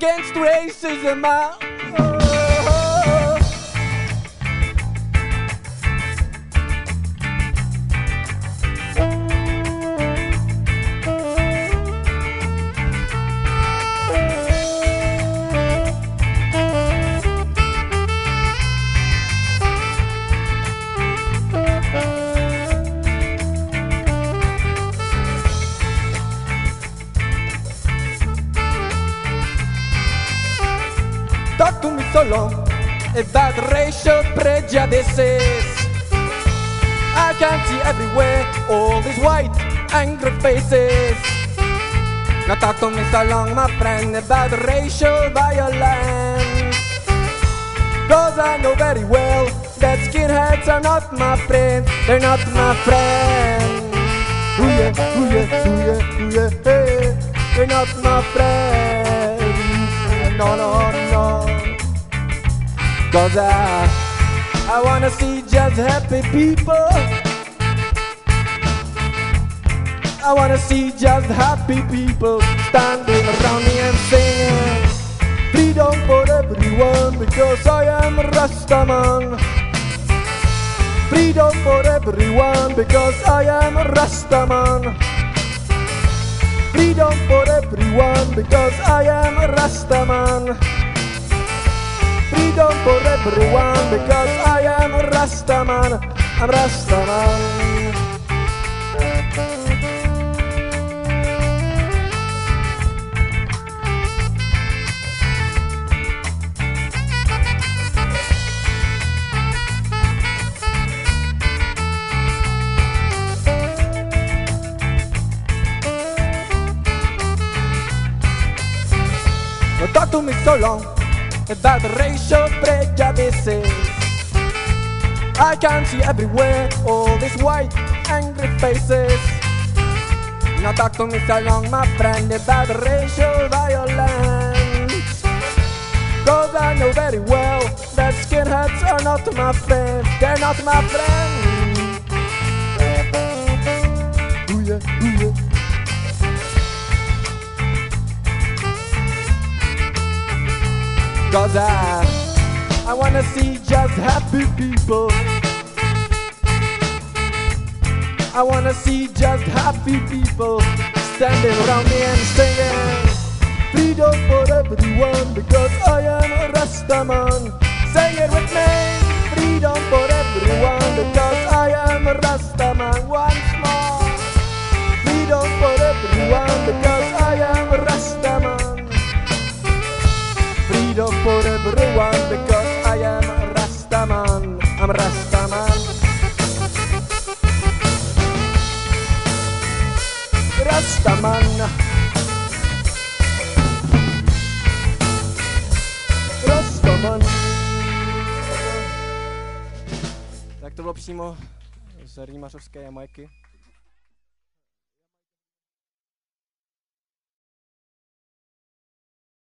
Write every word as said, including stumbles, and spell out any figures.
against racism. Uh, oh. Talk to me so long about racial prejudices. I can see everywhere all these white angry faces. Now talk to me so long, my friend, about racial violence. Cause I know very well that skinheads are not my friends. They're not my friends. Ooh yeah, ooh yeah, ooh yeah, ooh yeah, hey. They're not my friends. No, no, no. Cause I, I wanna see just happy people. I wanna see just happy people standing around me and singing freedom for everyone because I am a Rastaman. Freedom for everyone because I am a Rastaman. Freedom for everyone because I am a Rastaman. Freedom for everyone because I am a Rastaman. I'm Rastaman. Don't talk to me so long about racial prejudices. I can see everywhere all these white angry faces. Now talk to me so long, my friend, about racial violence. Cause I know very well that skinheads are not my friends. They're not my friends. Ooh yeah, ooh yeah. Cause I, I wanna see just happy people. I wanna see just happy people standing around me and singing freedom for everyone because I am a Rastaman. Sing it with me. Freedom for everyone because I am a Rastaman. Once more. Freedom for everyone because I am a Rastaman. Freedom for everyone because I am a Rastaman. I'm a Rastaman. Rastaman. Rastaman. Tak to bylo přímo z rýmařovské Jamajky.